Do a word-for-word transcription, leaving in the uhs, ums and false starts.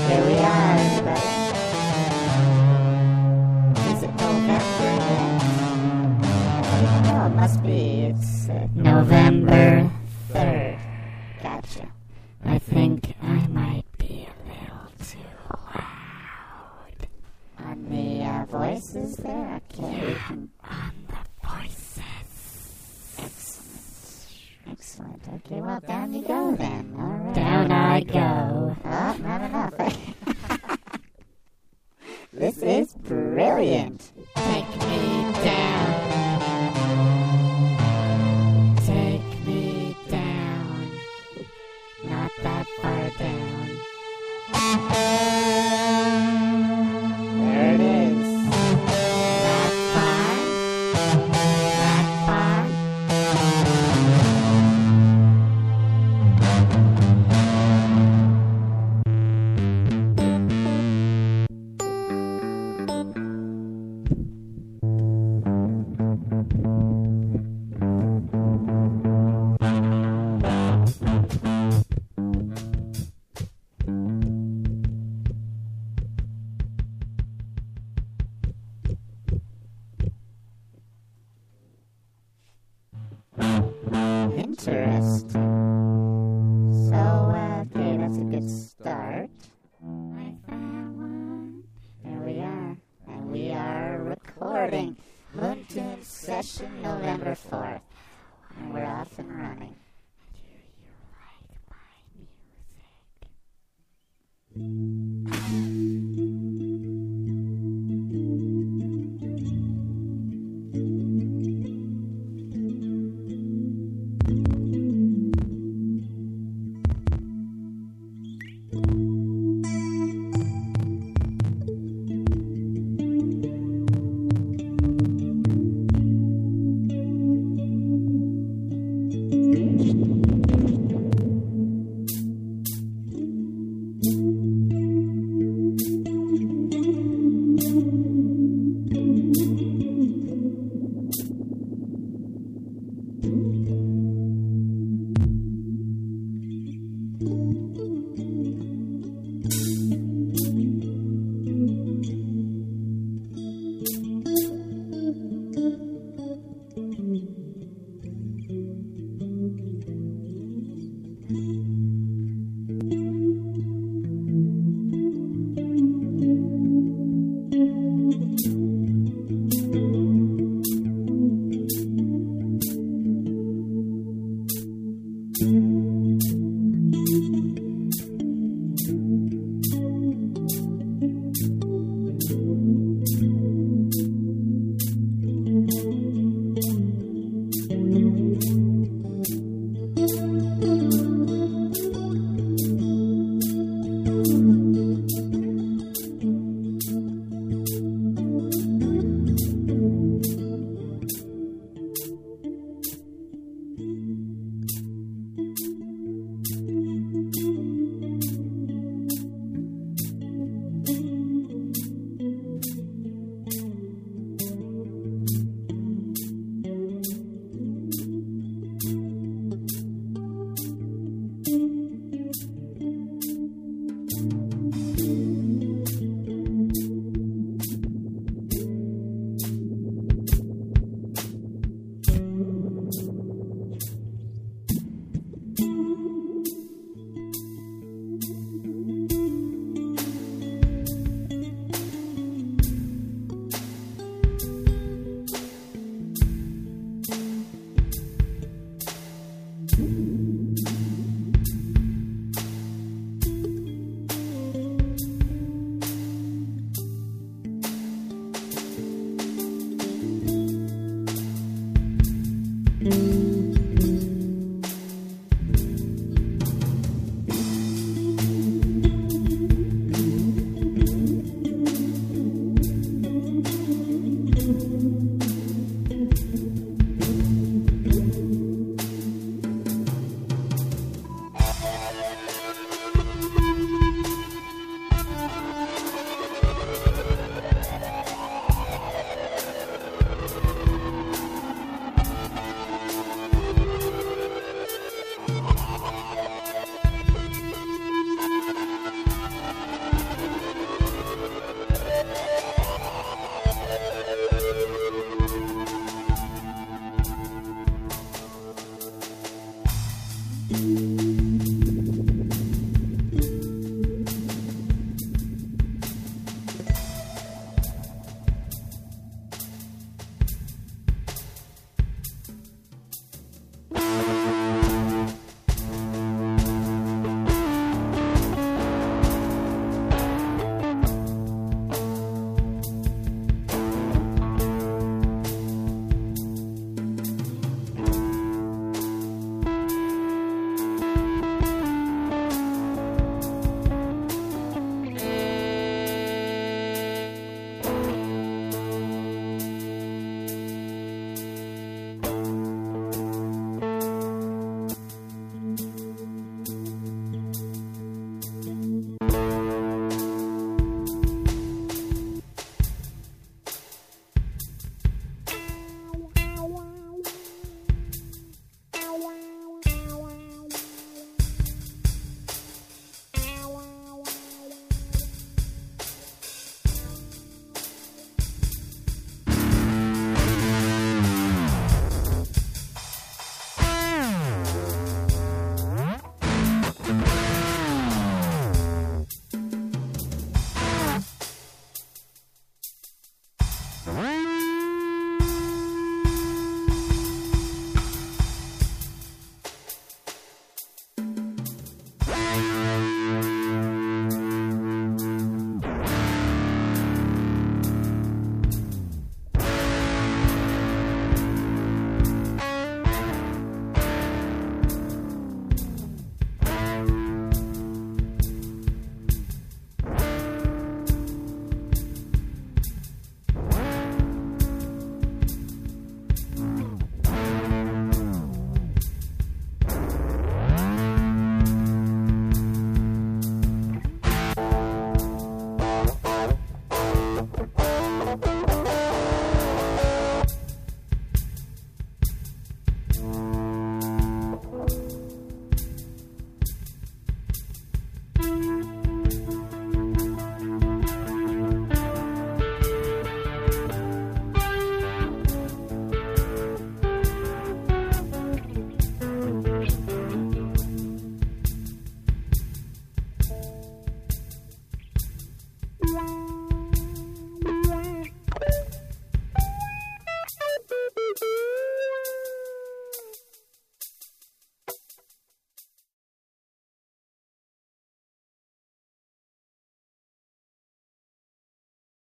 Here we are, everybody. Is it November yet? I don't know. It must be. It's uh, November third. Gotcha. I think I might be a little too loud. On the uh, voices there? Okay. Yeah, on the voices. Excellent. Excellent. Okay, well, down you go then. All right. Down I go. Oh, not enough. This is brilliant. Take me down. Take me down. Not that far down. There it is. That far. That far. Interesting. So, uh, okay, that's a good start. I found one. There we are. And we are recording Moontoon Session November fourth. And we're off and running. Do you like my music?